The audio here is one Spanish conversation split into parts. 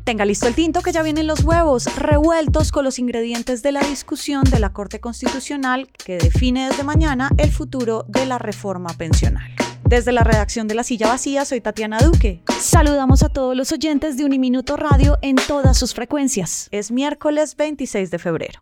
Tenga listo el tinto que ya vienen los huevos revueltos con los ingredientes de la discusión de la Corte Constitucional que define desde mañana el futuro de la reforma pensional. Desde la redacción de La Silla Vacía, soy Tatiana Duque. Saludamos a todos los oyentes de Uniminuto Radio en todas sus frecuencias. Es miércoles 26 de febrero.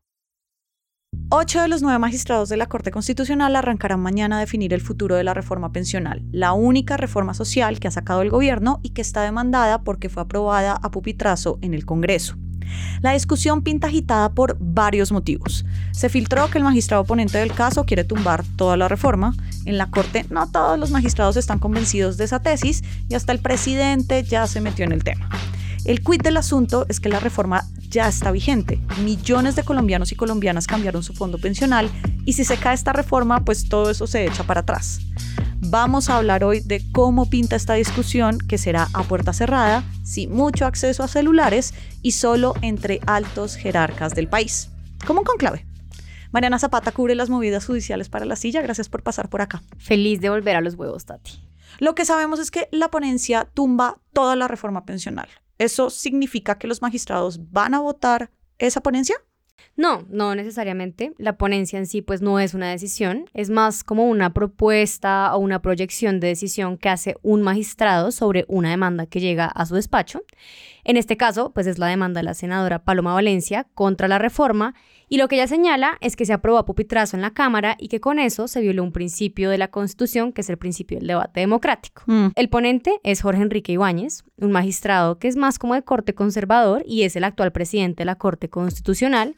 8 de los 9 magistrados de la Corte Constitucional arrancarán mañana a definir el futuro de la reforma pensional, la única reforma social que ha sacado el gobierno y que está demandada porque fue aprobada a pupitrazo en el Congreso. La discusión pinta agitada por varios motivos. Se filtró que el magistrado ponente del caso quiere tumbar toda la reforma. En la Corte no todos los magistrados están convencidos de esa tesis y hasta el presidente ya se metió en el tema. El quid del asunto es que la reforma ya está vigente. Millones de colombianos y colombianas cambiaron su fondo pensional y si se cae esta reforma, pues todo eso se echa para atrás. Vamos a hablar hoy de cómo pinta esta discusión, que será a puerta cerrada, sin mucho acceso a celulares y solo entre altos jerarcas del país. Como un conclave. Mariana Zapata cubre las movidas judiciales para La Silla. Gracias por pasar por acá. Feliz de volver a los huevos, Tati. Lo que sabemos es que la ponencia tumba toda la reforma pensional. ¿Eso significa que los magistrados van a votar esa ponencia? No necesariamente. La ponencia en sí pues no es una decisión, es más como una propuesta o una proyección de decisión que hace un magistrado sobre una demanda que llega a su despacho. En este caso pues es la demanda de la senadora Paloma Valencia contra la reforma y lo que ella señala es que se aprobó a pupitrazo en la Cámara y que con eso se violó un principio de la Constitución que es el principio del debate democrático. El ponente es Jorge Enrique Ibáñez, un magistrado que es más como de corte conservador y es el actual presidente de la Corte Constitucional.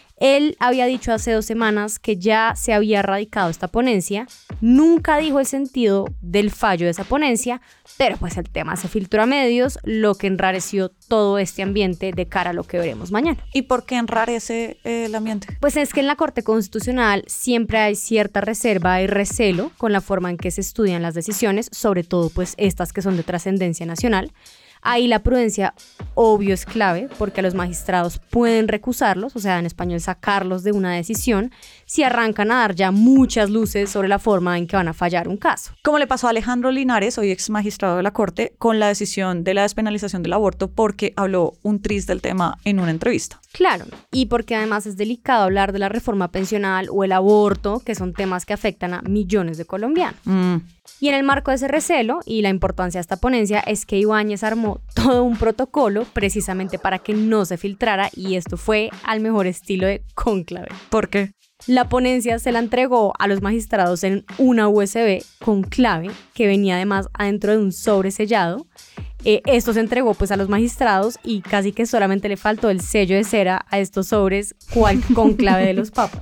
Él había dicho hace 2 semanas que ya se había radicado esta ponencia, nunca dijo el sentido del fallo de esa ponencia, pero pues el tema se filtró a medios, lo que enrareció todo este ambiente de cara a lo que veremos mañana. ¿Y por qué enrarece el ambiente? Pues es que en la Corte Constitucional siempre hay cierta reserva y recelo con la forma en que se estudian las decisiones, sobre todo pues estas que son de trascendencia nacional. Ahí la prudencia, obvio, es clave porque los magistrados pueden recusarlos, o sea, en español sacarlos de una decisión, si arrancan a dar ya muchas luces sobre la forma en que van a fallar un caso. Como le pasó a Alejandro Linares, hoy ex magistrado de la Corte, con la decisión de la despenalización del aborto porque habló un tris del tema en una entrevista. Claro, y porque además es delicado hablar de la reforma pensional o el aborto, que son temas que afectan a millones de colombianos. Y en el marco de ese recelo y la importancia de esta ponencia es que Ibáñez armó todo un protocolo precisamente para que no se filtrara y esto fue al mejor estilo de cónclave. ¿Por qué? La ponencia se la entregó a los magistrados en una USB con clave que venía además adentro de un sobre sellado. Esto se entregó pues a los magistrados y casi que solamente le faltó el sello de cera a estos sobres cual conclave de los papas.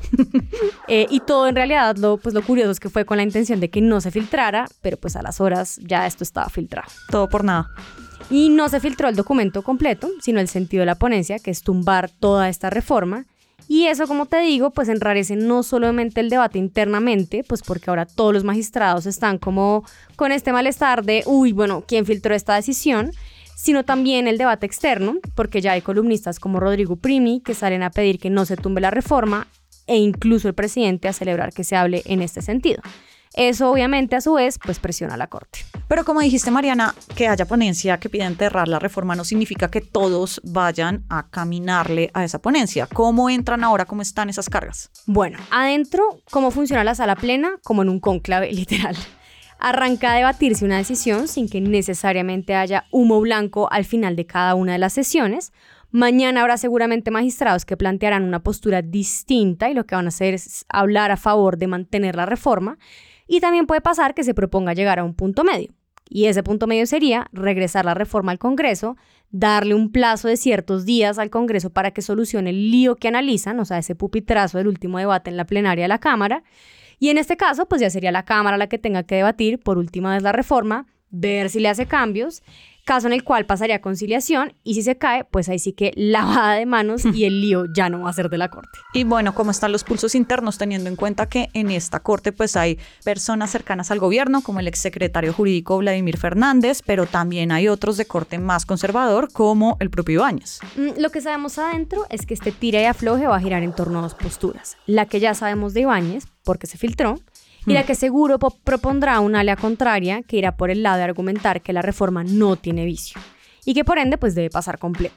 Y todo en realidad lo curioso es que fue con la intención de que no se filtrara, pero pues a las horas ya esto estaba filtrado. Todo por nada. Y no se filtró el documento completo, sino el sentido de la ponencia, que es tumbar toda esta reforma. Y eso, como te digo, pues enrarece no solamente el debate internamente, pues porque ahora todos los magistrados están como con este malestar de, ¿quién filtró esta decisión? Sino también el debate externo, porque ya hay columnistas como Rodrigo Primi que salen a pedir que no se tumbe la reforma e incluso el presidente a celebrar que se hable en este sentido. Eso obviamente a su vez pues presiona a la Corte. Pero como dijiste, Mariana, que haya ponencia que pida enterrar la reforma no significa que todos vayan a caminarle a esa ponencia. ¿Cómo entran ahora? ¿Cómo están esas cargas? Bueno, adentro, ¿cómo funciona la sala plena? Como en un cónclave literal. Arranca a debatirse una decisión sin que necesariamente haya humo blanco al final de cada una de las sesiones. Mañana habrá seguramente magistrados que plantearán una postura distinta y lo que van a hacer es hablar a favor de mantener la reforma. Y también puede pasar que se proponga llegar a un punto medio. Y ese punto medio sería regresar la reforma al Congreso, darle un plazo de ciertos días al Congreso para que solucione el lío que analizan, o sea, ese pupitrazo del último debate en la plenaria de la Cámara. Y en este caso, pues ya sería la Cámara la que tenga que debatir por última vez la reforma, ver si le hace cambios, caso en el cual pasaría a conciliación y si se cae, pues ahí sí que lavada de manos y el lío ya no va a ser de la Corte. Y bueno, ¿cómo están los pulsos internos teniendo en cuenta que en esta Corte pues hay personas cercanas al gobierno como el exsecretario jurídico Vladimir Fernández, pero también hay otros de corte más conservador como el propio Ibáñez? Lo que sabemos adentro es que este tira y afloje va a girar en torno a 2 posturas. La que ya sabemos de Ibáñez, porque se filtró, y la que seguro propondrá una ala contraria que irá por el lado de argumentar que la reforma no tiene vicio y que por ende pues debe pasar completa.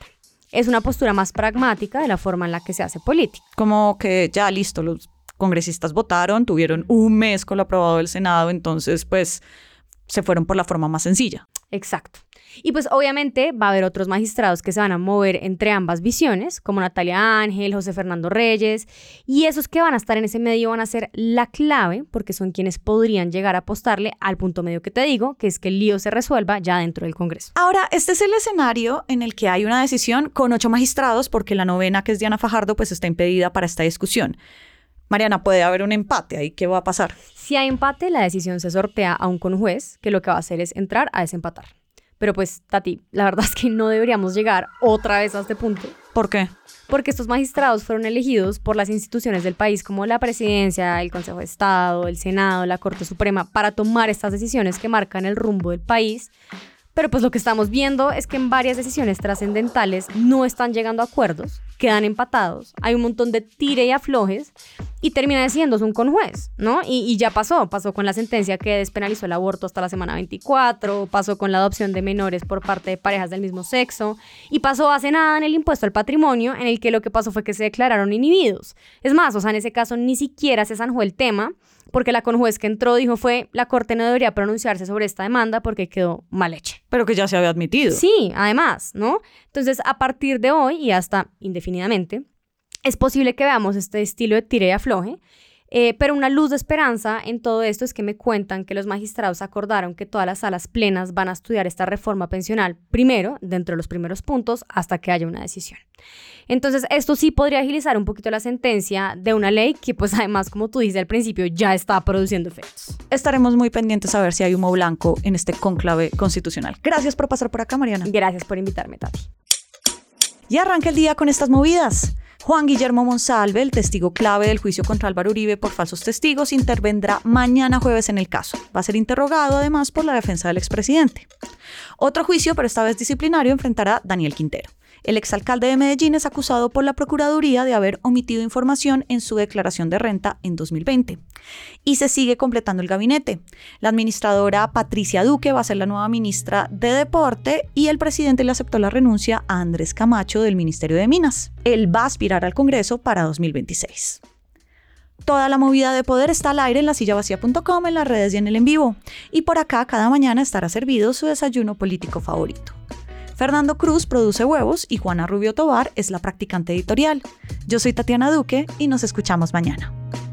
es una postura más pragmática de la forma en la que se hace política. Como que ya listo, los congresistas votaron, tuvieron un mes con lo aprobado del Senado, entonces pues se fueron por la forma más sencilla. Exacto. Y pues obviamente va a haber otros magistrados que se van a mover entre ambas visiones, como Natalia Ángel, José Fernando Reyes, y esos que van a estar en ese medio van a ser la clave, porque son quienes podrían llegar a apostarle al punto medio que te digo, que es que el lío se resuelva ya dentro del Congreso. Ahora, este es el escenario en el que hay una decisión con 8 magistrados, porque la novena, que es Diana Fajardo, pues está impedida para esta discusión. Mariana, puede haber un empate ahí, ¿qué va a pasar? Si hay empate, la decisión se sortea a un conjuez, que lo que va a hacer es entrar a desempatar. Pero pues, Tati, la verdad es que no deberíamos llegar otra vez a este punto. ¿Por qué? Porque estos magistrados fueron elegidos por las instituciones del país como la Presidencia, el Consejo de Estado, el Senado, la Corte Suprema, para tomar estas decisiones que marcan el rumbo del país. Pero pues lo que estamos viendo es que en varias decisiones trascendentales no están llegando a acuerdos, quedan empatados, hay un montón de tire y aflojes y termina decidiéndose un conjuez, ¿no? Y ya pasó con la sentencia que despenalizó el aborto hasta la semana 24, pasó con la adopción de menores por parte de parejas del mismo sexo y pasó hace nada en el impuesto al patrimonio, en el que lo que pasó fue que se declararon inhibidos. Es más, o sea, en ese caso ni siquiera se zanjó el tema, porque la conjuez que entró dijo la Corte no debería pronunciarse sobre esta demanda porque quedó mal hecha. Pero que ya se había admitido. Sí, además, ¿no? Entonces, a partir de hoy y hasta indefinidamente, es posible que veamos este estilo de tire y afloje, pero una luz de esperanza en todo esto es que me cuentan que los magistrados acordaron que todas las salas plenas van a estudiar esta reforma pensional primero, dentro de los primeros puntos, hasta que haya una decisión. Entonces, esto sí podría agilizar un poquito la sentencia de una ley que, pues además, como tú dices al principio, ya está produciendo efectos. Estaremos muy pendientes a ver si hay humo blanco en este cónclave constitucional. Gracias por pasar por acá, Mariana. Gracias por invitarme, Tati. Y arranca el día con estas movidas. Juan Guillermo Monsalve, el testigo clave del juicio contra Álvaro Uribe por falsos testigos, intervendrá mañana jueves en el caso. Va a ser interrogado además por la defensa del expresidente. Otro juicio, pero esta vez disciplinario, enfrentará a Daniel Quintero. El exalcalde de Medellín es acusado por la Procuraduría de haber omitido información en su declaración de renta en 2020. Y se sigue completando el gabinete. La administradora Patricia Duque va a ser la nueva ministra de Deporte y el presidente le aceptó la renuncia a Andrés Camacho del Ministerio de Minas. Él va a aspirar al Congreso para 2026. Toda la movida de poder está al aire en lasillavacía.com, en las redes y en el en vivo. Y por acá cada mañana estará servido su desayuno político favorito. Fernando Cruz produce Huevos y Juana Rubio Tobar es la practicante editorial. Yo soy Tatiana Duque y nos escuchamos mañana.